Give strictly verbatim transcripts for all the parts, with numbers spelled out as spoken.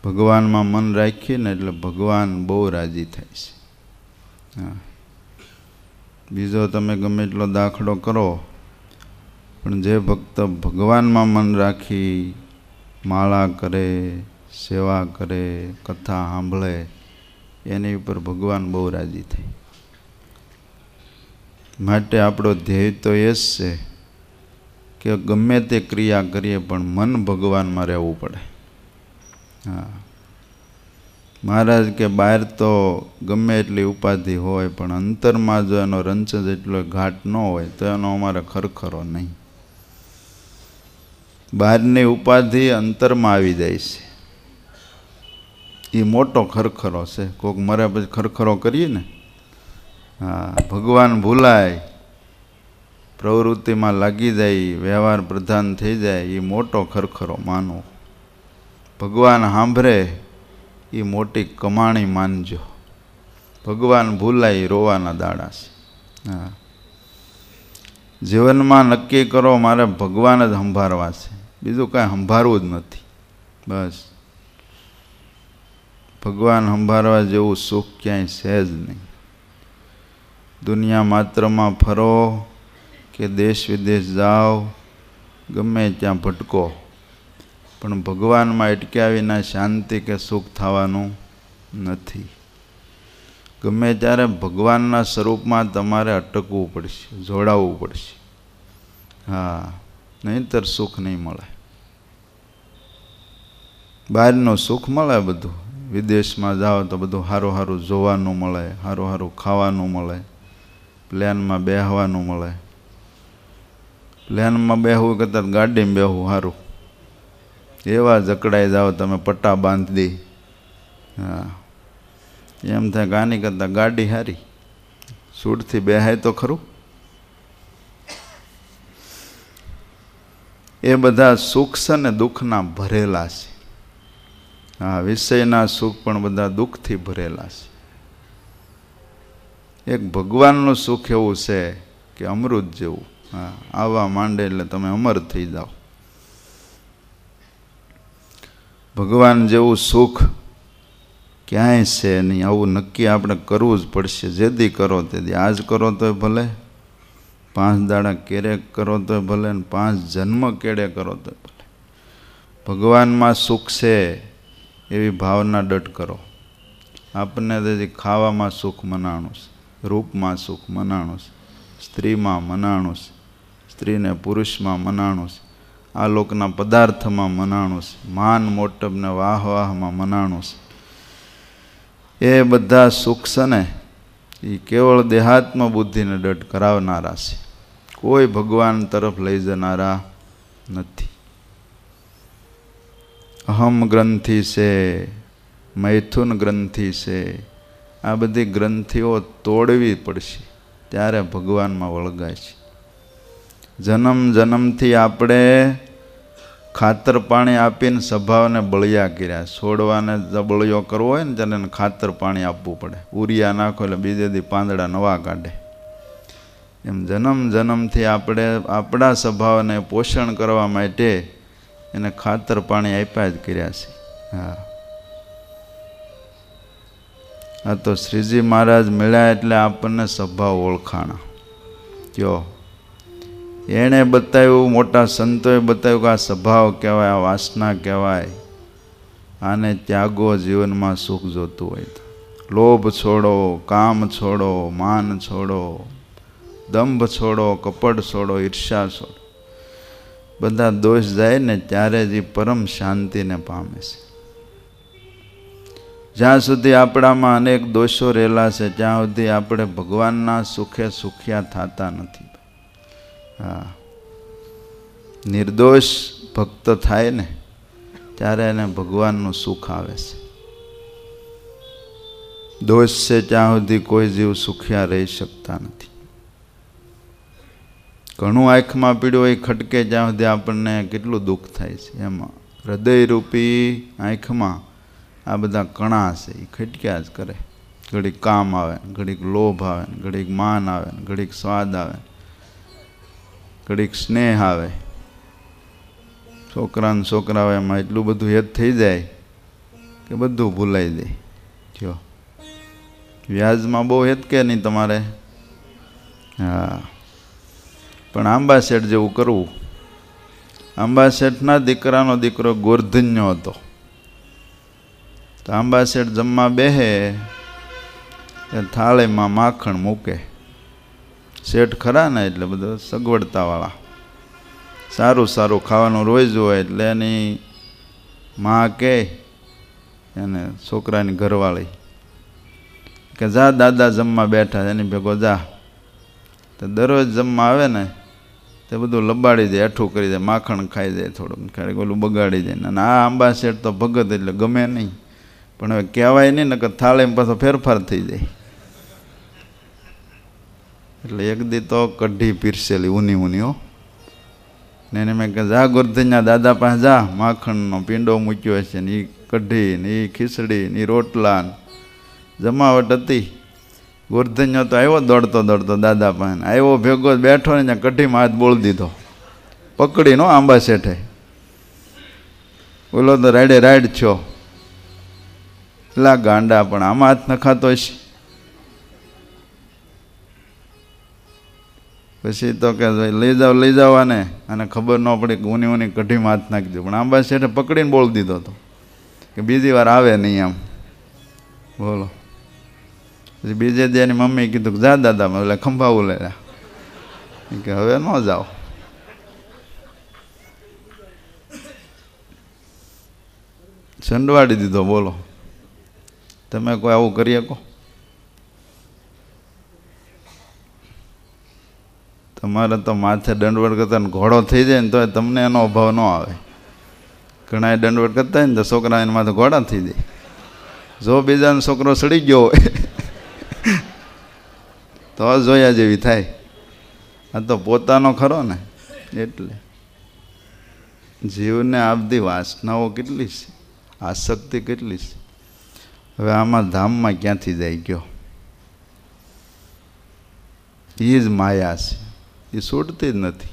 ભગવાનમાં મન રાખીએ ને એટલે ભગવાન બહુ રાજી થાય છે. હા, બીજો તમે ગમે એટલો દાખલો કરો, પણ જે ભક્ત ભગવાનમાં મન રાખી માળા કરે, સેવા કરે, કથા સાંભળે, એની ઉપર ભગવાન બહુ રાજી થાય. માટે આપણો ધ્યેય તો એ જ છે કે ગમે તે ક્રિયા કરીએ પણ મન ભગવાનમાં રહેવું પડે. હા, મહારાજ કે બહાર તો ગમે એટલી ઉપાધિ હોય પણ અંતરમાં જો એનો રંચ જેટલો ઘાટ ન હોય તો એનો અમારે ખરખરો નહીં. બહારની ઉપાધિ અંતરમાં આવી જાય છે, એ મોટો ખરખરો છે. કોઈક મરે પછી ખરખરો કરીએ ને. હા, ભગવાન ભૂલાય, પ્રવૃત્તિમાં લાગી જાય, વ્યવહાર પ્રધાન થઈ જાય, એ મોટો ખરખરો માનો. ભગવાન સાંભળે એ મોટી કમાણી માનજો. ભગવાન ભૂલાય રોવાના દાડા છે. હા, જીવનમાં નક્કી કરો મારે ભગવાન જ સંભાળવા છે, બીજું કાંઈ સંભાળવું જ નથી. બસ ભગવાન સંભાળવા જેવું સુખ ક્યાંય છે જ નહીં. દુનિયા માત્રમાં ફરો કે દેશ વિદેશ જાઓ, ગમે ત્યાં ભટકો, પણ ભગવાનમાં અટક્યા વિના શાંતિ કે સુખ થવાનું નથી. ગમે ત્યારે ભગવાનના સ્વરૂપમાં તમારે અટકવું પડશે, જોડાવવું પડશે. હા, નહીંતર સુખ નહીં મળે. બહારનું સુખ મળે બધું, વિદેશમાં જાઓ તો બધું સારું સારું જોવાનું મળે, સારું સારું ખાવાનું મળે, પ્લેનમાં બેસવાનું મળે. પ્લેનમાં બેસવું કરતાં ગાડીમાં બેસવું સારું. એવા જકડાઈ જાઓ તમે પટ્ટા બાંધી. હા, એમ થાય કે આની કરતાં ગાડી સારી, સૂટથી બેહાય તો ખરું. એ બધા સુખ છે ને દુઃખના ભરેલા છે. હા, વિષયના સુખ પણ બધા દુઃખથી ભરેલા છે. એક ભગવાનનું સુખ એવું છે કે અમૃત જેવું. હા, આવવા માંડે એટલે તમે અમર થઈ જાઓ. ભગવાન જેવું સુખ ક્યાંય છે નહીં. આવું નક્કી આપણે કરવું જ પડશે. જેદી કરો તેથી. આજ કરો તોય ભલે, પાંચ દાડા કેરે કરો તોય ભલે, ને પાંચ જન્મ કેળે કરો તોય ભલે. ભગવાનમાં સુખ છે એવી ભાવના ડટ કરો. આપણને તેથી ખાવામાં સુખ મનાણું છે, રૂપમાં સુખ મનાણું છે, સ્ત્રીમાં મનાણું છે, સ્ત્રીને પુરુષમાં મનાણું છે, આ લોકના પદાર્થમાં મનાણું છે, માન મોટબને વાહ વાહમાં મનાણું છે. એ બધા સુખ છે ને એ કેવળ દેહાત્મ બુદ્ધિને ડટ કરાવનારા છે, કોઈ ભગવાન તરફ લઈ જનારા નથી. અહમ ગ્રંથિ છે, મૈથુન ગ્રંથિ છે, આ બધી ગ્રંથિઓ તોડવી પડશે, ત્યારે ભગવાનમાં વળગાય છે. જન્મ જન્મથી આપણે ખાતર પાણી આપીને સ્વભાવને બળિયા કર્યા. છોડવાને બળિયો કરવો હોય ને ત્યારે એને ખાતર પાણી આપવું પડે. ઉરિયા નાખો એટલે બીજે દી પાંદડા નવા કાઢે. એમ જન્મ જન્મથી આપણે આપણા સ્વભાવને પોષણ કરવા માટે એને ખાતર પાણી આપ્યા જ કર્યા છે. હા, આ તો શ્રીજી મહારાજ મળ્યા એટલે આપણને સ્વભાવ ઓળખાણા. કયો એણે બતાવ્યું, મોટા સંતોએ બતાવ્યું કે આ સ્વભાવ કહેવાય, આ વાસના કહેવાય. આને ત્યાગો જીવનમાં સુખ જોતું હોય તો. લોભ છોડો, કામ છોડો, માન છોડો, દંભ છોડો, કપટ છોડો, ઈર્ષા છોડો. બધા દોષ જાય ને ત્યારે જ પરમ શાંતિને પામે છે. જ્યાં સુધી આપણામાં અનેક દોષો રહેલા છે ત્યાં સુધી આપણે ભગવાનના સુખે સુખ્યા થતા નથી. હા, નિર્દોષ ભક્ત થાય ને ત્યારે એને ભગવાનનું સુખ આવે છે. દોષ છે ત્યાં સુધી કોઈ જીવ સુખ્યા રહી શકતા નથી. ઘણું આંખમાં પીડ્યું હોય ખટકે જ્યાં સુધી આપણને કેટલું દુઃખ થાય છે. એમાં હૃદયરૂપી આંખમાં આ બધા કણા છે, એ ખટક્યા જ કરે. ઘડીક કામ આવે, ઘડીક લોભ આવે, ઘડીક માન આવે, ઘડીક સ્વાદ આવે, ઘડીક સ્નેહ આવે. છોકરાને છોકરા એમાં એટલું બધું હેત થઈ જાય કે બધું ભૂલાઈ દે. કયો વ્યાજમાં બહુ હેત કે નહીં તમારે? હા, પણ આંબા શેઠ જેવું કરવું. આંબા શેઠના દીકરાનો દીકરો ગોરધન્યો હતો. તો આંબા શેઠ જમવા બેહે, થાળીમાં માખણ મૂકે. શેઠ ખરા ને એટલે બધું સગવડતાવાળા, સારું સારું ખાવાનું રોજ હોય. એટલે એની માં કહે એને છોકરાની ઘરવાળી કે જા દાદા જમવા બેઠા, એની ભેગો જા. તો દરરોજ જમવા આવે ને તે બધું લબાડી દે, એઠું કરી દે, માખણ ખાઈ દે, થોડુંક ક્યારેક ઓલું બગાડી દે. અને આ આંબા શેઠ તો ભગત એટલે ગમે નહીં, પણ હવે કહેવાય નહીં ને કે થાળીમાં પાછો ફેરફાર થઈ જાય. એટલે એક દી તો કઢી પીરસેલી ઊની ઊની હો. ને એને મેં કે જા ગોરધન્યા દાદા પાસે જા, માખણનો પીંડો મૂક્યો છે ને એ કઢી ને એ ખીચડી ને એ રોટલા જમાવટ હતી. ગોરધન્યો તો આવ્યો દોડતો દોડતો દાદા પાસે, આવ્યો ભેગો બેઠો ને ત્યાં કઢીમાં હાથ બોળી દીધો, પકડીનો આંબા શેઠે. બોલો તો રાડે રાડ છો, એટલા ગાંડા, પણ આમાં હાથ નખાતો છે. પછી તો કે લઈ જાઓ લઈ જાઓ આને, અને ખબર ન પડી કે ઊની ઊની કઢીમાં હાથ નાખી દીધો. પણ આંબા શેઠે પકડીને બોળી દીધો હતો કે બીજી વાર આવે નહીં આમ. બોલો. પછી બીજે દી એની મમ્મી કીધું કે જા દાદા એટલે ખંભાવું લેલા કે હવે ન જાઓ. સંડવાડી દીધો. બોલો, તમે કોઈ આવું કરી શકો? તમારે તો માથે દંડવટ કરતા ને ઘોડો થઈ જાય ને તો તમને એનો અભાવ ન આવે. ઘણા એ દંડવટ કરતા હોય ને તો છોકરા એના માથે ઘોડા થઈ જાય. જો બીજાનો છોકરો સડી ગયો હોય તો જોયા જેવી થાય. આ તો પોતાનો ખરો ને, એટલે જીવને આ બધી વાસનાઓ કેટલી છે, આસક્તિ કેટલી છે. હવે આમાં ધામમાં ક્યાંથી જાય ગયો? એ જ માયા છે, એ છૂટતી જ નથી.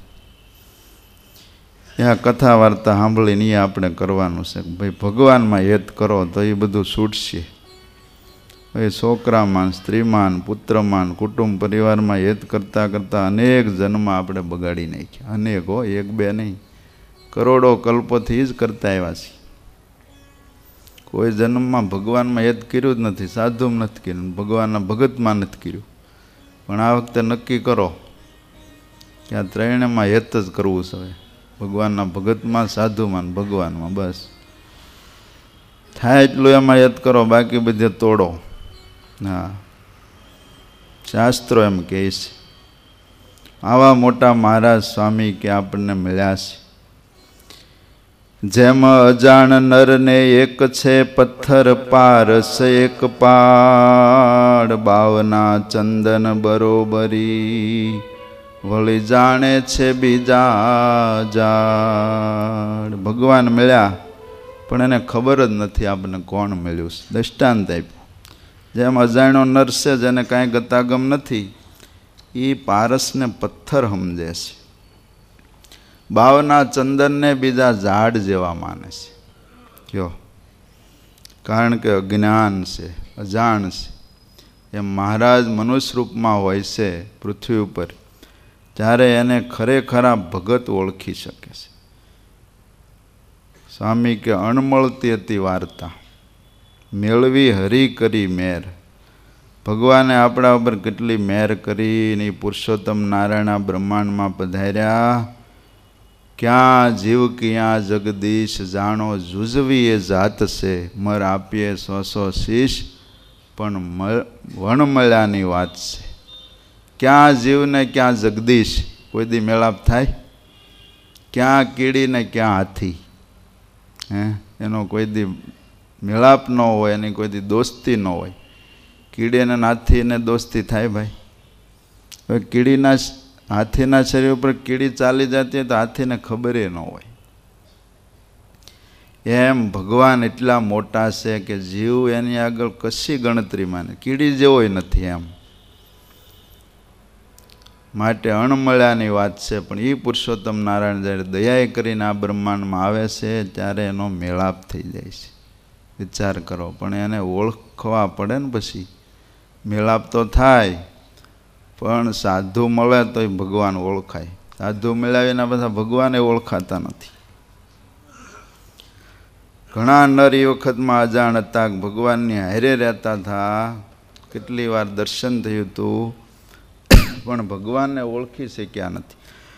આ કથા વાર્તા સાંભળીને એ આપણે કરવાનું છે કે ભાઈ ભગવાનમાં હેત કરો તો એ બધું છૂટશે. એ છોકરામાં, સ્ત્રીમાં, પુત્રમાં, કુટુંબ પરિવારમાં હેત કરતાં કરતાં અનેક જન્મ આપણે બગાડી નાખ્યા. અનેક હો, એક બે નહીં, કરોડો કલ્પોથી જ કરતા આવ્યા છીએ. કોઈ જન્મમાં ભગવાનમાં હેત કર્યું જ નથી, સાધુમાં નથી કર્યું, ભગવાનના ભગતમાં નથી કર્યું. પણ આ વખતે નક્કી કરો કે આ ત્રણેયમાં હેત જ કરવું છે. ભગવાનના ભગતમાં, સાધુમાં, ભગવાનમાં, બસ થાય એટલું એમાં હેત કરો, બાકી બધે તોડો. હા, શાસ્ત્રો એમ કહે છે. આવા મોટા મહારાજ સ્વામી કે આપણને મળ્યા છે. જેમ અજાણ નરને એક છે પથ્થર પારસ એક પાડ, બાવના ચંદન બરોબરી વળી જાણે છે બીજા જાડ. ભગવાન મળ્યા પણ એને ખબર જ નથી આપણને કોણ મળ્યું છે. દ્રષ્ટાંત આપ્યું. જેમ અજાણ્યો નર છે જેને કાંઈ ગતાગમ નથી, એ પારસને પથ્થર સમજે છે, બાવના ચંદનને બીજા ઝાડ જેવા માને છે. કયો? કારણ કે અજ્ઞાન છે, અજાણ છે. એમ મહારાજ મનુષ્ય રૂપમાં હોય છે પૃથ્વી ઉપર, ત્યારે એને ખરેખરા ભગત ઓળખી શકે છે. સ્વામી કે અણમળતી હતી વાર્તા, મેળવી હરી કરી મેર. ભગવાને આપણા ઉપર કેટલી મેર કરી ને પુરુષોત્તમ નારાયણ બ્રહ્માંડમાં પધાર્યા. ક્યાં જીવ ક્યાં જગદીશ જાણો જુજવી એ જાત છે, મર આપીએ સો સો શીશ પણ વણ મળ્યાની વાત છે. ક્યાં જીવ ને ક્યાં જગદીશ, કોઈ દી મેળાપ થાય? ક્યાં કીડી ને ક્યાં હાથી, હે એનો કોઈ દી મેળાપ ન હોય, એની કોઈ દી દોસ્તી ન હોય. કીડી અને હાથીને દોસ્તી થાય ભાઈ? હવે કીડીના હાથીના શરીર ઉપર કીડી ચાલી જતી હોય તો હાથીને ખબર ન હોય. એમ ભગવાન એટલા મોટા છે કે જીવ એની આગળ કશી ગણતરીમાં નહીં, કીડી જેવોય નથી એમ. માટે અણમળ્યાની વાત છે. પણ એ પુરુષોત્તમ નારાયણ જ્યારે દયા કરીને આ બ્રહ્માંડમાં આવે છે ત્યારે એનો મેળાપ થઈ જાય છે. વિચાર કરો. પણ એને ઓળખવા પડે ને, પછી મેળાપ તો થાય, પણ સાધુ મળે તોય ભગવાન ઓળખાય. સાધુ મેળાવીના બધા ભગવાને ઓળખાતા નથી. ઘણા નર એ વખતમાં અજાણ હતા, ભગવાનની હારે રહેતા હતા, કેટલી વાર દર્શન થયું હતું, પણ ભગવાનને ઓળખી શક્યા નથી.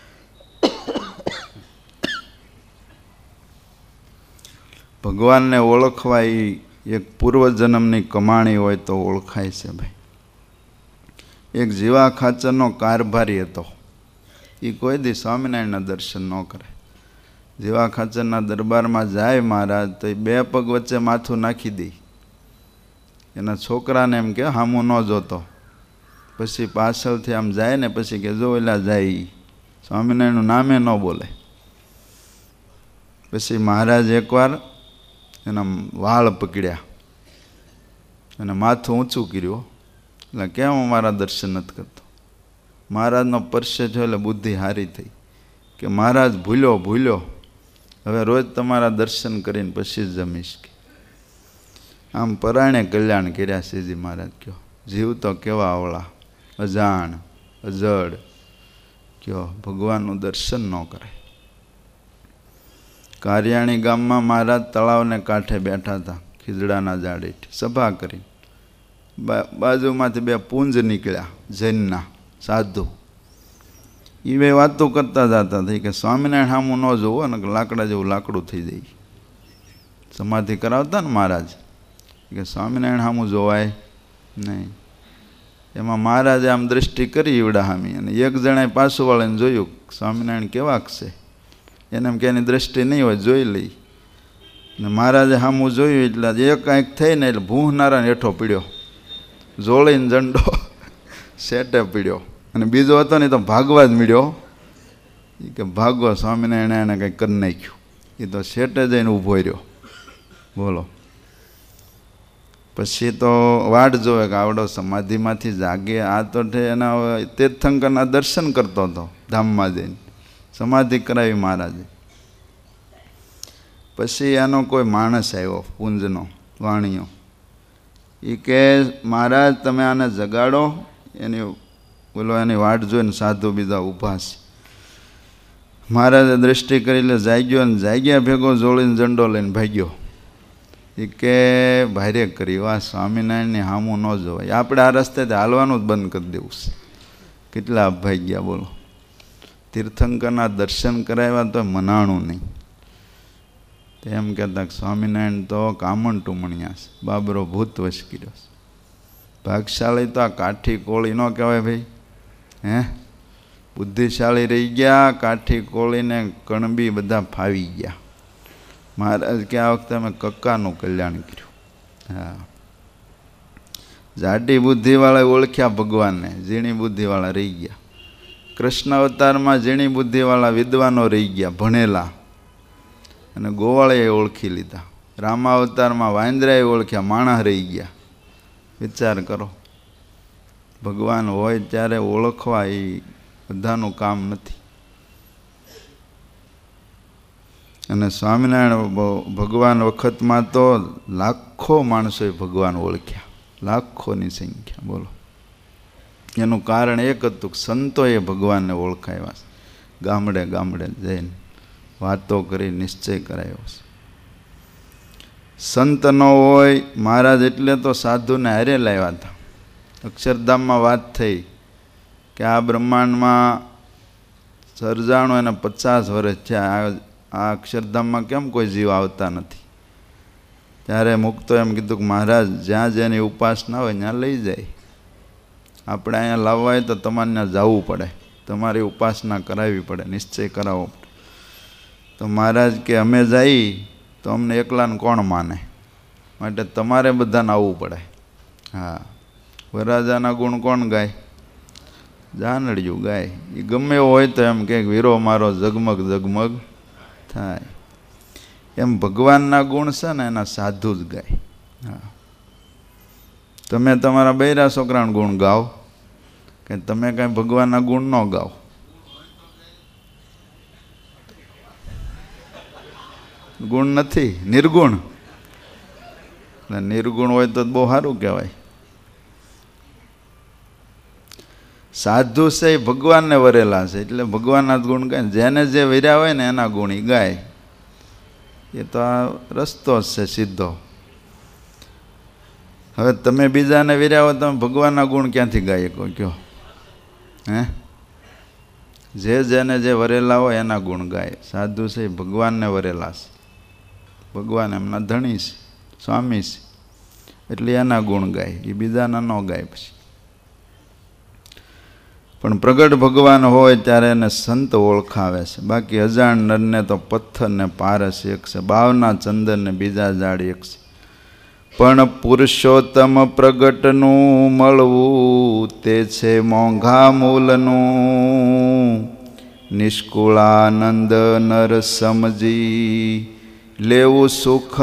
ભગવાનને ઓળખવા એ એક પૂર્વજન્મની કમાણી હોય તો ઓળખાય છે ભાઈ. એક જીવા ખાચરનો કારભારી હતો, એ કોઈ દી સ્વામિનારાયણના દર્શન ન કરે. જીવા ખાચરના દરબારમાં જાય મહારાજ તો એ બે પગ વચ્ચે માથું નાખી દે. એના છોકરાને એમ કે હામું ન જોતો, પછી પાછળથી આમ જાય ને પછી કે જો એલા જાય, સ્વામિનારાયણનું નામે ન બોલે. પછી મહારાજ એકવાર એના વાળ પકડ્યા અને માથું ઊંચું કર્યું, એટલે કેમ અમારા દર્શન નથી કરતો? મહારાજનો પરસે થયો એટલે બુદ્ધિ હારી થઈ કે મહારાજ ભૂલ્યો ભૂલ્યો, હવે રોજ તમારા દર્શન કરીને પછી જ જમીશ. કે આમ પરાયણે કલ્યાણ કર્યા શ્રીજી મહારાજ. કયો જીવ તો કેવા આવળા, અજાણ અજડ, કયો ભગવાનનું દર્શન ન કરે. કારિયાણી ગામમાં મહારાજ તળાવને કાંઠે બેઠા હતા, ખીજડાના ઝાડ હેઠ સભા કરી. બાજુમાંથી બે પુંજ નીકળ્યા, જૈનના સાધુ. એ બે વાતો કરતા જતા થઈ કે સ્વામિનારાયણ સામું ન જોવો ને લાકડા જેવું લાકડું થઈ જાય. સમાધિ કરાવતા ને મહારાજ, કે સ્વામિનારાયણ સામું જોવાય નહીં. એમાં મહારાજે આમ દ્રષ્ટિ કરી ઈવડા હામી, અને એક જણાએ પાછું વાળીને જોયું સ્વામિનારાયણ કેવાક છે. એને એમ કે એની દ્રષ્ટિ નહીં હોય, જોઈ લઈ. ને મહારાજે સામું જોયું એટલે એક કાંઈક થઈને એટલે ભૂંહનારા હેઠો પીડ્યો, જોળીને ઝંડો સેટે પીડ્યો. અને બીજો હતો ને તો ભાગવા જ મળ્યો. એ કે ભાગવા, સ્વામિનારાયણ એને કંઈક કરી નાખ્યું. એ તો સેટે જઈને ઊભો રહ્યો. બોલો. પછી તો વાટ જોવે કે આવડો સમાધિમાંથી જાગે. આ તો એના તીર્થંકરના દર્શન કરતો હતો ધામમાં જઈને, સમાધિ કરાવી મહારાજે. પછી એનો કોઈ માણસ આવ્યો પુંજનો વાણિયો. એ કે મહારાજ તમે આને જગાડો. એની બોલો એની વાટ જોઈને સાધુ બીજા ઊભા છે. મહારાજે દ્રષ્ટિ કરી એટલે જાગ્યો, અને જાગ્યા ભેગો જોડીને ઝંડો લઈને ભાગ્યો. એ કે ભારે કરી, આ સ્વામિનારાયણની હામું ન જોવાય. આપણે આ રસ્તેથી હાલવાનું જ બંધ કરી દેવું છે. કેટલા ભાગ્યા બોલો. તીર્થંકરના દર્શન કરાવ્યા તો મનાણું નહીં. એમ કહેતા સ્વામિનારાયણ તો કામણ ટુમણિયા છે, બાબરો ભૂત વશ કર્યો છે. ભાગશાળી તો આ કાઠી કોળી ન કહેવાય ભાઈ. હે બુદ્ધિશાળી રહી ગયા, કાઠી કોળીને કણબી બધા ફાવી ગયા. મહારાજ કે આ વખતે અમે કક્કાનું કલ્યાણ કર્યું. હા, જાડી બુદ્ધિવાળા ઓળખ્યા ભગવાનને, ઝીણી બુદ્ધિવાળા રહી ગયા. કૃષ્ણ અવતારમાં ઝીણી બુદ્ધિવાળા વિદ્વાનો રહી ગયા, ભણેલા, અને ગોવાળે ઓળખી લીધા. રામાવતારમાં વાંદરાએ ઓળખ્યા, માણસ રહી ગયા. વિચાર કરો, ભગવાન હોય ત્યારે ઓળખવા એ બધાનું કામ નથી. અને સ્વામિનારાયણ ભગવાન વખતમાં તો લાખો માણસોએ ભગવાન ઓળખ્યા, લાખોની સંખ્યા. બોલો. એનું કારણ એક હતું કે સંતોએ ભગવાનને ઓળખાવ્યા. ગામડે ગામડે જઈને વાતો કરી નિશ્ચય કરાયો છે. સંત ન હોય મહારાજ એટલે તો સાધુને હારે લાવ્યા હતા. અક્ષરધામમાં વાત થઈ કે આ બ્રહ્માંડમાં સર્જાણું એને પચાસ વર્ષ થયા, આ અક્ષરધામમાં કેમ કોઈ જીવ આવતા નથી? ત્યારે મુક્તો એમ કીધું કે મહારાજ જ્યાં જેની ઉપાસના હોય ત્યાં લઈ જાય. આપણે અહીંયા લાવવા હોય તો તમારે ત્યાં જવું પડે, તમારી ઉપાસના કરાવવી પડે, નિશ્ચય કરાવવો પડે. તો મહારાજ કે અમે જઈએ તો અમને એકલાને કોણ માને, માટે તમારે બધાને આવવું પડે. હા, વરરાજાના ગુણ કોણ ગાય? જાનડિયું ગાય. એ ગમે એવો હોય તો એમ કે વીરો મારો ઝગમગ ઝગમગ થાય. એમ ભગવાનના ગુણ છે ને એના સાધુ જ ગાય. હા, તમે તમારા બૈરા છોકરાના ગુણ ગાઓ કે તમે કાંઈ ભગવાનના ગુણ ન ગાઓ. ગુણ નથી, નિર્ગુણ. એટલે નિર્ગુણ હોય તો બહુ સારું કહેવાય. સાધુ છે એ ભગવાનને વરેલા છે એટલે ભગવાનના જ ગુણ ગાય. જેને જે વર્યા હોય ને એના ગુણ ઈ ગાય. એ તો આ રસ્તો જ છે સીધો. હવે તમે બીજાને વર્યા હોય તમે ભગવાનના ગુણ ક્યાંથી ગાય કહો કયો? હે? જે જેને જે વરેલા હોય એના ગુણ ગાય. સાધુ છે એ ભગવાનને વરેલા છે. ભગવાન એમના ધણી છે, સ્વામી છે, એટલે એના ગુણ ગાય. એ બીજાના ન ગાય. પછી પણ પ્રગટ ભગવાન હોય ત્યારે એને સંત ઓળખાવે છે. બાકી અજાણ નરને તો પથ્થરને પારસ એક છે, બાવના ચંદનને બીજા ઝાડ એક છે. પણ પુરુષોત્તમ પ્રગટનું મળવું તે છે મોંઘા મૂલનું. નિષ્કુળાનંદ નર સમજી લેવું સુખ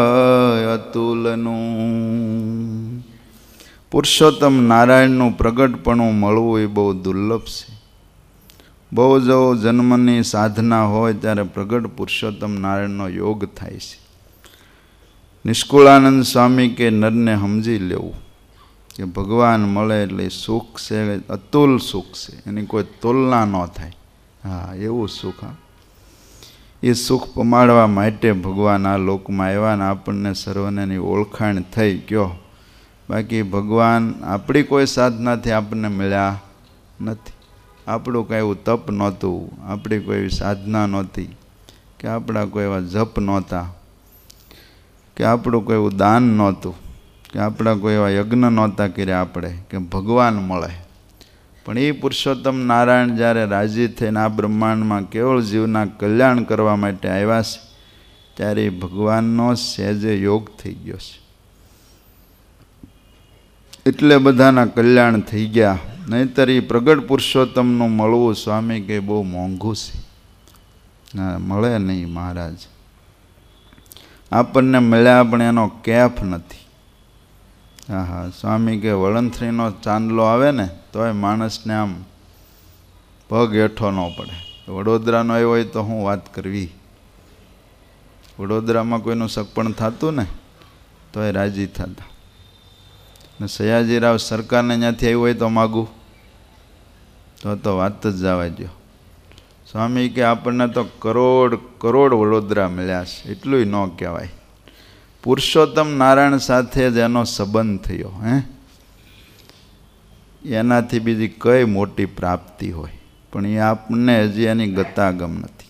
અતુલનું. પુરુષોત્તમ નારાયણનું પ્રગટપણું મળવું એ બહુ દુર્લભ છે. બહુ જો જન્મની સાધના હોય ત્યારે પ્રગટ પુરુષોત્તમ નારાયણનો યોગ થાય છે. નિષ્કુળાનંદ સ્વામી કે નરને સમજી લેવું કે ભગવાન મળે એટલે સુખ છે, અતુલ સુખ છે, એની કોઈ તુલના ન થાય. હા, એવું સુખ. હા, એ સુખ પમાડવા માટે ભગવાન આ લોકમાં આવ્યા ને આપણને સર્વને એની ઓળખાણ થઈ ગયો. બાકી ભગવાન આપણી કોઈ સાધનાથી આપણને મળ્યા નથી. આપણું કાંઈ એવું તપ નહોતું, આપણી કોઈ એવી સાધના નહોતી, કે આપણા કોઈ એવા જપ નહોતા, કે આપણું કોઈ એવું દાન નહોતું, કે આપણા કોઈ એવા યજ્ઞ નહોતા કર્યા આપણે કે ભગવાન મળે. પણ એ પુરુષોત્તમ નારાયણ જ્યારે રાજી થઈને આ બ્રહ્માંડમાં કેવળ જીવના કલ્યાણ કરવા માટે આવ્યા છે ત્યારે એ ભગવાનનો સહેજે યોગ થઈ ગયો છે. એટલે બધાના કલ્યાણ થઈ ગયા. નહીંતર એ પ્રગટ પુરુષોત્તમનું મળવું સ્વામી કે બહુ મોંઘું છે. ના મળે નહીં મહારાજ. આપણને મળ્યા પણ એનો કેફ નથી. હા હા, સ્વામી કે વળંથરીનો ચાંદલો આવે ને તોય માણસને આમ પગ હેઠો ન પડે. વડોદરાનો આવ્યો હોય તો હું વાત કરવી. વડોદરામાં કોઈનું સગપણ થતું ને તોય રાજી થતા. ને સયાજીરાવ સરકારને ત્યાંથી આવ્યું હોય તો માગું તો તો વાત જ જવા દો. સ્વામી કે આપણને તો કરોડ કરોડ વડોદરા મળ્યા છે, એટલું ન કહેવાય. પુરુષોત્તમ નારાયણ સાથે જ એનો સંબંધ થયો. હે, એનાથી બીજી કઈ મોટી પ્રાપ્તિ હોય પણ એ આપણને હજી એની ગતાગમ નથી.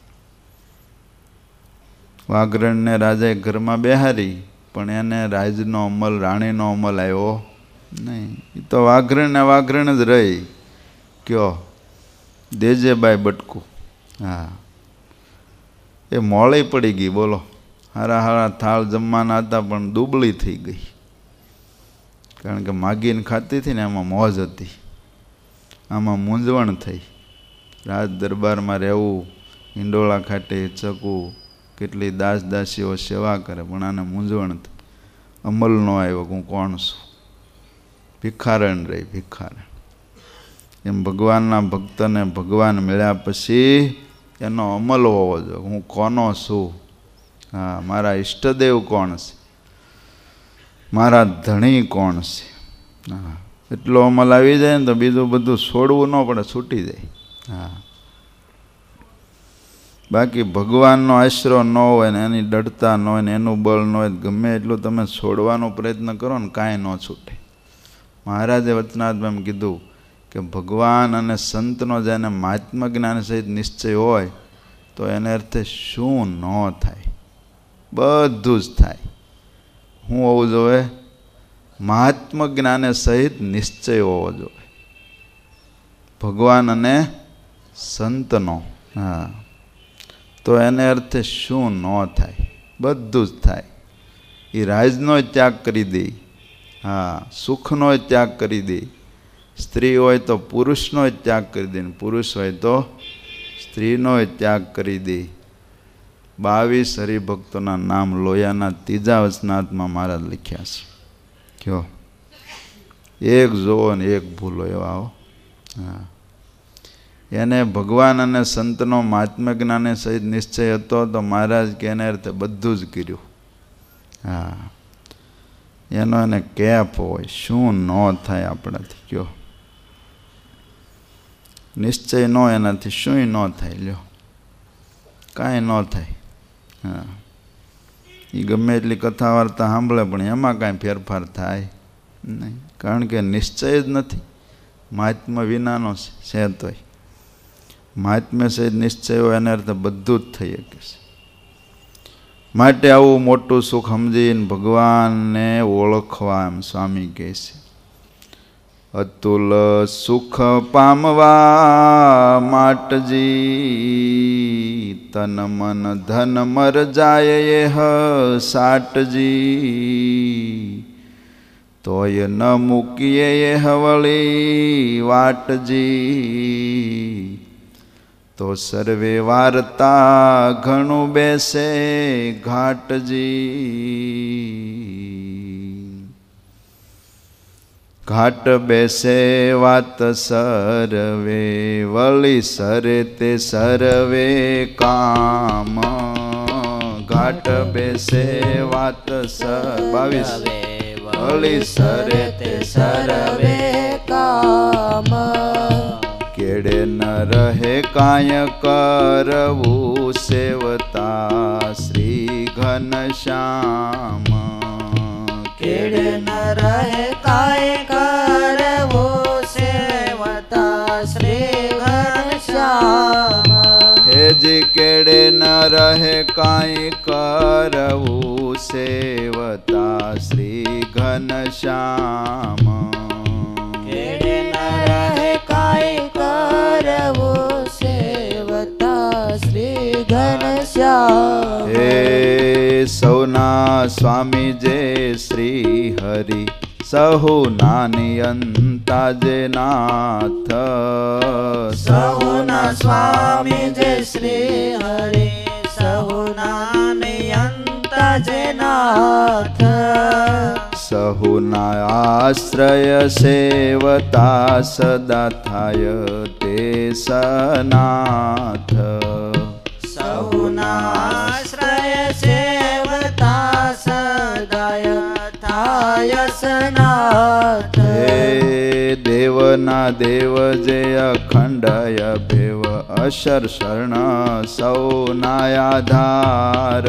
વાઘરણને રાજાએ ઘરમાં બેહારી પણ એને રાજનો અમલ, રાણીનો અમલ આવ્યો નહીં. એ તો વાઘરણ ને વાઘરણ જ રહી. કયો દેજે બાઈ બટકું. હા, એ મોળી પડી ગઈ. બોલો, હારા હારા થાળ જમવાના હતા પણ દુબળી થઈ ગઈ. કારણ કે માગીને ખાતી હતી ને એમાં મોજ હતી, આમાં મૂંઝવણ થઈ. રાજ દરબારમાં રહેવું, હિંડોળા ખાટે હિચકવું, કેટલી દાસ દાસીઓ સેવા કરે પણ આને મૂંઝવણ થઈ. અમલ ન આવ્યો, હું કોણ છું? ભિખારણ રહી, ભિખારણ. એમ ભગવાનના ભક્તને ભગવાન મળ્યા પછી એનો અમલ હોવો જોઈએ. હું કોનો છું? હા, મારા ઈષ્ટદેવ કોણ છે? મારા ધણી કોણ છે? હા, એટલો અમલ આવી જાય ને તો બીજું બધું છોડવું ન પડે, છૂટી જાય. હા, બાકી ભગવાનનો આશરો ન હોય ને એની દઢતા ન હોય ને એનું બળ ન હોય, ગમે એટલું તમે છોડવાનો પ્રયત્ન કરો ને કાંઈ ન છૂટે. મહારાજે વચનાત્મા એમ કીધું કે ભગવાન અને સંતનો જેને મહાત્મા જ્ઞાન સહિત નિશ્ચય હોય તો એને અર્થે શું ન થાય? બધું જ થાય. શું હોવું જોઈએ? મહાત્મા જ્ઞાને સહિત નિશ્ચય હોવો જોઈએ ભગવાન અને સંતનો. હા, તો એને અર્થે શું ન થાય? બધું જ થાય. એ રાજનો ત્યાગ કરી દે. હા, સુખનો ત્યાગ કરી દે. સ્ત્રી હોય તો પુરુષનો ત્યાગ કરી દે, પુરુષ હોય તો સ્ત્રીનો ત્યાગ કરી દે. બાવીસ હરિભક્તોના નામ લોયાના ત્રીજા વચનાત્મા મહારાજ લખ્યા છે. કયો એક જોવો ને એક ભૂલો એવા આવો. હા, એને ભગવાન અને સંતનો મહાત્મ્ય જ્ઞાને સહિત નિશ્ચય હતો તો મહારાજ કે એને અર્થે બધું જ કર્યું. હા, એનો એને કેપ હોય. શું ન થાય આપણાથી કયો? નિશ્ચય ન એનાથી શું ન થાય લ્યો? કાંઈ ન થાય. હા, એ ગમે એટલી કથા વાર્તા સાંભળે પણ એમાં કાંઈ ફેરફાર થાય નહીં, કારણ કે નિશ્ચય જ નથી. મહાત્મ્ય વિનાનો છે તોય. મહાત્મ્ય છે નિશ્ચય હોય એને અર્થે બધું જ થઈ શકે છે. માટે આવું મોટું સુખ સમજીને ભગવાનને ઓળખવા એમ સ્વામી કહે છે. અતુલ સુખ પામવા માટજી, તન મન ધન મર જાય એહ સાટજી, તોય ન મૂકીએ એહ વળી વાટજી, તો સર્વે વાર્તા ઘણું બેસે ઘાટજી. ઘાટ બેસે વાત સર્વે વળી સરે તે સર્વે કામ. ઘાટ બેસે વાત સર બાવીસ વળી સરે તે સર્વે કામ. કેડે ન રહે કાય કરવું સેવતા શ્રી ઘનશ્યામ. કેડે ન રહે કાય કરવું સેવતા શ્રી ઘનશ્યામ. હેજી કેડે ન રહે કાંઈ કરવું સેવતા શ્રી ઘનશ્યામ. કેડે ન રહે કાય કરવું સેવતા શ્રી ઘનશ્યામ. હે સૌના સ્વામી જે શ્રી હરિ, સહુ નાનિયંતા જે નાથ. સહુના સ્વામી જે શ્રી હરિ, સહુના નિયંતા જે નાથ. સહુના આશ્રય સેવતા સદા થાય તે સનાથ. સહુના આશ્રય સેવતા સદાય થાય સનાથ. હે દેવના દેવ જે અખંડય ભેવ, અશર શરણ સૌના આધાર.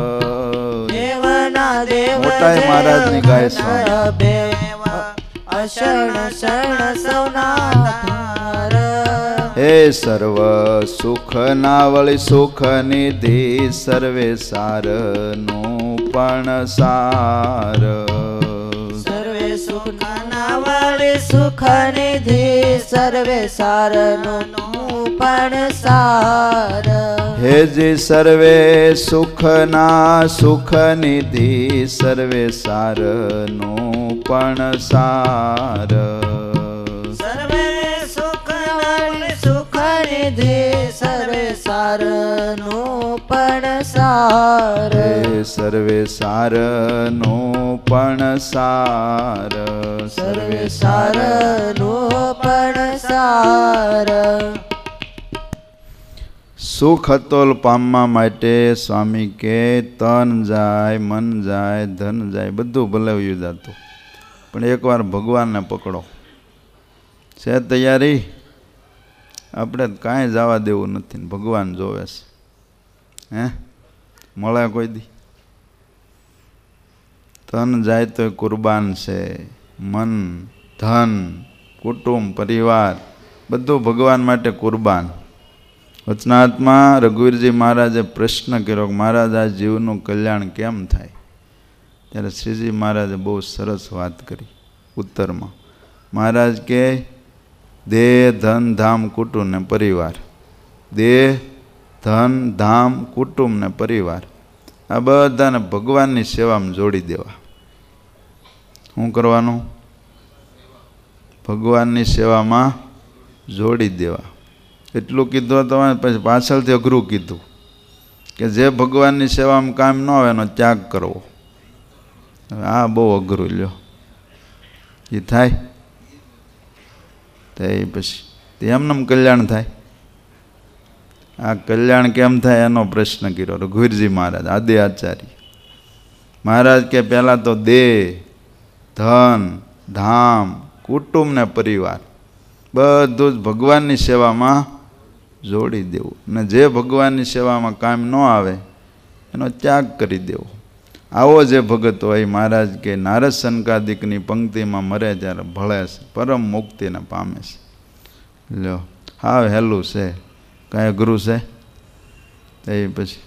દેવના દેવ મોટાઈ મહારાજની ગાય સ્વામી. ભેવ અશરણ શરણ સૌના આધાર. હે સર્વ સુખના વળી સુખ નિધિ, સર્વે સારનું પણ સાર. સર્વે સુખના વળી સુખ નિધિ, સર્વે સારનું પણ સાર. હેજી સર્વે સુખના સુખ નિધિ, સર્વે સારનું પણ સાર. સર્વે સુખ સુખ નિધિ, સર્વે સારનું પણ સાર. સર્વે સારનું પણ સાર. સર્વે સારનું પણ સાર. સુખ અતોલ પામવા માટે સ્વામી કે તન જાય, મન જાય, ધન જાય, બધું ભલાવ્યું જતું, પણ એકવાર ભગવાનને પકડો. છે તૈયારી? આપણે કાંઈ જવા દેવું નથી, ભગવાન જોવે છે. હે મળે કોઈ દી? તન જાય તો કુરબાન છે, મન, ધન, કુટુંબ, પરિવાર બધું ભગવાન માટે કુરબાન. વચનાત્મા રઘુવીરજી મહારાજે પ્રશ્ન કર્યો કે મહારાજ આ જીવનું કલ્યાણ કેમ થાય? ત્યારે શ્રીજી મહારાજે બહુ સરસ વાત કરી ઉત્તરમાં. મહારાજ કે દેહ, ધન, ધામ, કુટુંબ ને પરિવાર. દેહ, ધન, ધામ, કુટુંબ ને પરિવાર આ બધાને ભગવાનની સેવામાં જોડી દેવા. શું કરવાનું? ભગવાનની સેવામાં જોડી દેવા. એટલું કીધું તમારે, પછી પાછળથી અઘરું કીધું કે જે ભગવાનની સેવામાં કામ ન આવે એનો ત્યાગ કરવો. આ બહુ અઘરું લ્યો. એ થાય તો એ પછી એમનેમ કલ્યાણ થાય. આ કલ્યાણ કેમ થાય એનો પ્રશ્ન કર્યો રઘુવીરજી મહારાજ આદિ આચાર્ય. મહારાજ કે પહેલાં તો દેહ ધન, ધામ, કુટુંબ ને પરિવાર બધું જ ભગવાનની સેવામાં જોડી દેવું. ને જે ભગવાનની સેવામાં કામ ન આવે એનો ત્યાગ કરી દેવો. આવો જે ભગત હોય, મહારાજ કે નારદ સનકાદિકની પંક્તિમાં મરે ત્યારે ભળે છે, પરમ મુક્તિને પામે છે. લ્યો, હાવ હેલું છે, કાંઈ અઘરું છે? એ પછી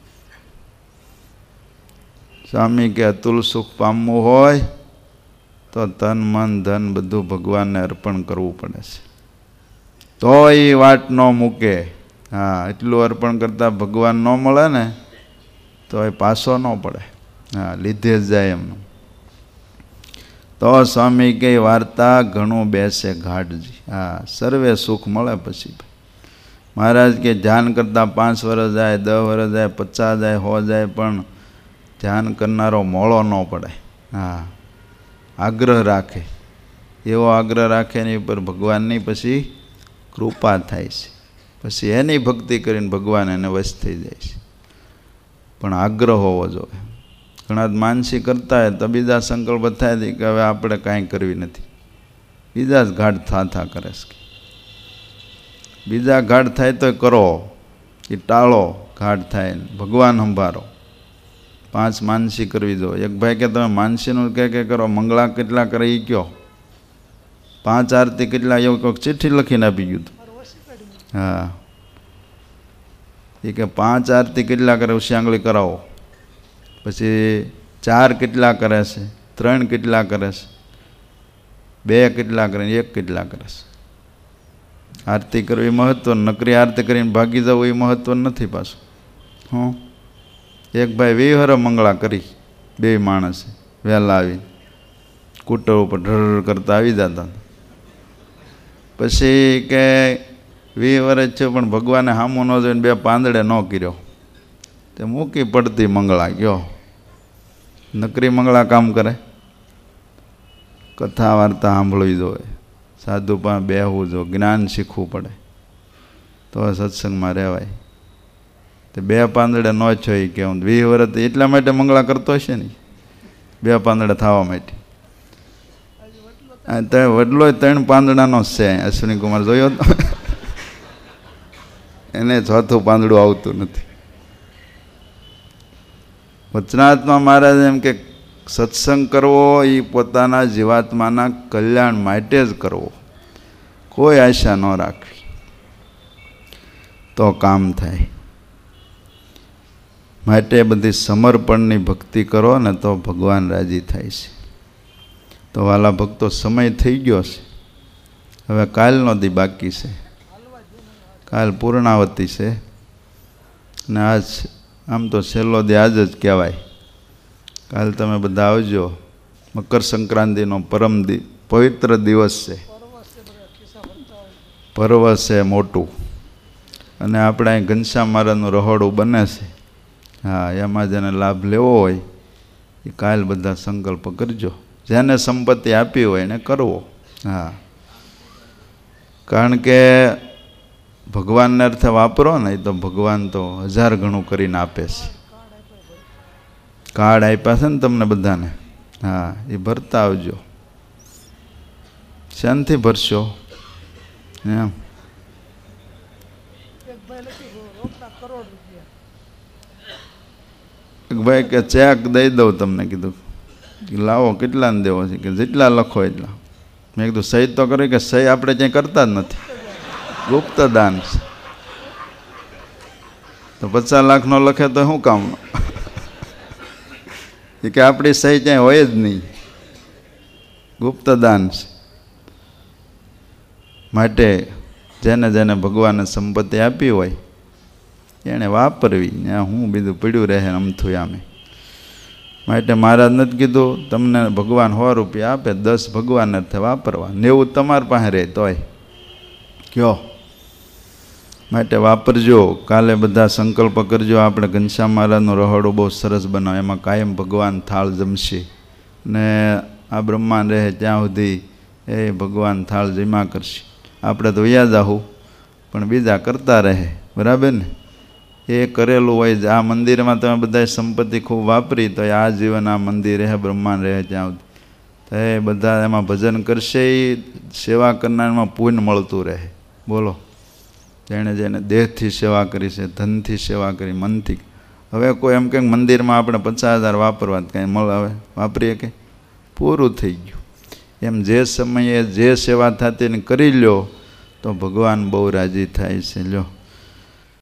સ્વામી કે અતુલ સુખ પામવું હોય તો તન મન ધન બધું ભગવાનને અર્પણ કરવું પડે છે, તો એ વાટ ન મૂકે. હા, એટલું અર્પણ કરતાં ભગવાન ન મળે ને તો એ પાછો ન પડે. હા, લીધે જ જાય એમનું. તો સ્વામી કે વાર્તા ઘણું બેસે ઘાટજી. હા, સર્વે સુખ મળે પછી. મહારાજ કે ધ્યાન કરતાં પાંચ વર્ષ જાય, દસ વર્ષ જાય, પચાસ જાય, હો જાય, પણ ધ્યાન કરનારો મોળો ન પડે. હા, આગ્રહ રાખે. એવો આગ્રહ રાખે એની ઉપર ભગવાનની પછી કૃપા થાય છે. પછી એની ભક્તિ કરીને ભગવાન એને વશ થઈ જાય છે. પણ આગ્રહ હોવો જોઈએ. ઘણા માનસી કરતા હોય તો બીજા સંકલ્પ થાય કે હવે આપણે કાંઈ કરવી નથી, બીજા જ ઘાટ થા થા કરે છે. બીજા ઘાટ થાય તો કરો, કે ટાળો ઘાટ થાય, ભગવાન સંભારો. પાંચ માનસી કરવી દો. એક ભાઈ કે તમે માનસીનું કે કે કરો, મંગળા કેટલા કરે એ કયો, પાંચ આરતી કેટલા, એવું કોઈક ચિઠ્ઠી લખીને આપી ગયું હતું. હા, એ કે પાંચ આરતી કેટલા કરે ઉશ્યાંગળી કરાવો. પછી ચાર કેટલા કરે છે, ત્રણ કેટલા કરે છે, બે કેટલા કરે, એક કેટલા કરે છે. આરતી કરવી મહત્વ, નકરી આરતી કરીને ભાગી જવું એ મહત્વ નથી પાછું. હું એક ભાઈ વિહર મંગળા કરી, બે માણસે વહેલા આવી કૂટર ઉપર ઢર કરતા આવી જતા. પછી કે વીસ વર્ષ છે પણ ભગવાને સામું ન જોઈને બે પાંદડે ન કર્યો, તે મૂકી પડતી મંગળા ગયો. નકરી મંગળા કામ કરે, કથા વાર્તા સાંભળવી જોઈએ, સાધુ પણ બેહવું જો, જ્ઞાન શીખવું પડે તો સત્સંગમાં રહેવાય. તે બે પાંદડે ન છો એ કે હું વીસ વર્ષ એટલા માટે મંગળા કરતો હશે ને, બે પાંદડે થવા માટે. વડલો ત્રણ પાંદડાનો છે, અશ્વિની કુમાર જોયો તો, એને ચોથું પાંદડું આવતું નથી. વચનાત્મા મહારાજ એમ કે સત્સંગ કરવો એ પોતાના જીવાત્માના કલ્યાણ માટે જ કરવો, કોઈ આશા ન રાખવી, તો કામ થાય. માટે બધી સમર્પણની ભક્તિ કરો ને તો ભગવાન રાજી થાય છે. તો વાલા ભક્તો, સમય થઈ ગયો છે, હવે કાલનો દી બાકી છે. કાલ પૂર્ણાવતી છે ને આજ આમ તો છેલ્લો દી આજ જ કહેવાય. કાલ તમે બધા આવજો. મકર સંક્રાંતિનો પરમ દી પવિત્ર દિવસ છે, પર્વ છે મોટું. અને આપણે અહીં ઘનશ્યામ મહારાજનું રહોડું બને છે. હા, એમાં જેને લાભ લેવો હોય એ કાલ બધા સંકલ્પ કરજો. જેને સંપત્તિ આપી હોય એને કરવો. હા, કારણ કે ભગવાનને અર્થે વાપરો ને તો ભગવાન તો હજાર ગણું કરીને આપે છે. કાર્ડ આપ્યા છે ને તમને બધાને, હા, એ ભરતા આવજો. શાંતિ ભરશો એમ. એક ભાઈ કે ચેક દઈ દઉં તમને, કીધું લાવો કેટલાને દેવો છે, કે જેટલા લખો એટલા. મેં કીધું સહી તો કરી, કે સહી આપણે ક્યાંય કરતા જ નથી, ગુપ્ત દાન છે. તો પચાસ લાખનો લખે તો શું કામનો? એ કે આપણી સહી ક્યાંય હોય જ નહીં, ગુપ્ત દાન છે. માટે જેને જેને ભગવાને સંપત્તિ આપી હોય એણે વાપરવી, ને હું બીજું પડ્યું રહે અમથું આમે. માટે મહારાજ નથી કીધું તમને ભગવાન સો રૂપિયા આપે, દસ ભગવાન અર્થે વાપરવા, નેવું તમારી પાસે રહે તોય કયો. માટે વાપરજો. કાલે બધા સંકલ્પ કરજો. આપણે ઘનશ્યામ મહારાજનું રહોડું બહુ સરસ બનાવે, એમાં કાયમ ભગવાન થાળ જમશે. ને આ બ્રહ્માંડ રહે ત્યાં સુધી એ ભગવાન થાળ જમા કરશે. આપણે તો વયા જાહું પણ બીજા કરતા રહે, બરાબર ને? એ કરેલું હોય. આ મંદિરમાં તમે બધા સંપત્તિ ખૂબ વાપરી તો આ જીવન આ મંદિર રહે, બ્રહ્માંડ રહે ત્યાં સુધી. તો એ બધા એમાં ભજન કરશે, એ સેવા કરનારમાં પુણ્ય મળતું રહે. બોલો, જેણે જેને દેહથી સેવા કરી છે, ધનથી સેવા કરી, મનથી. હવે કોઈ એમ કે મંદિરમાં આપણે પચાસ હજાર વાપરવા, કાંઈ મળે? હવે વાપરીએ કે પૂરું થઈ ગયું. એમ જે સમયે જે સેવા થતી એને કરી લ્યો તો ભગવાન બહુ રાજી થાય છે. લ્યો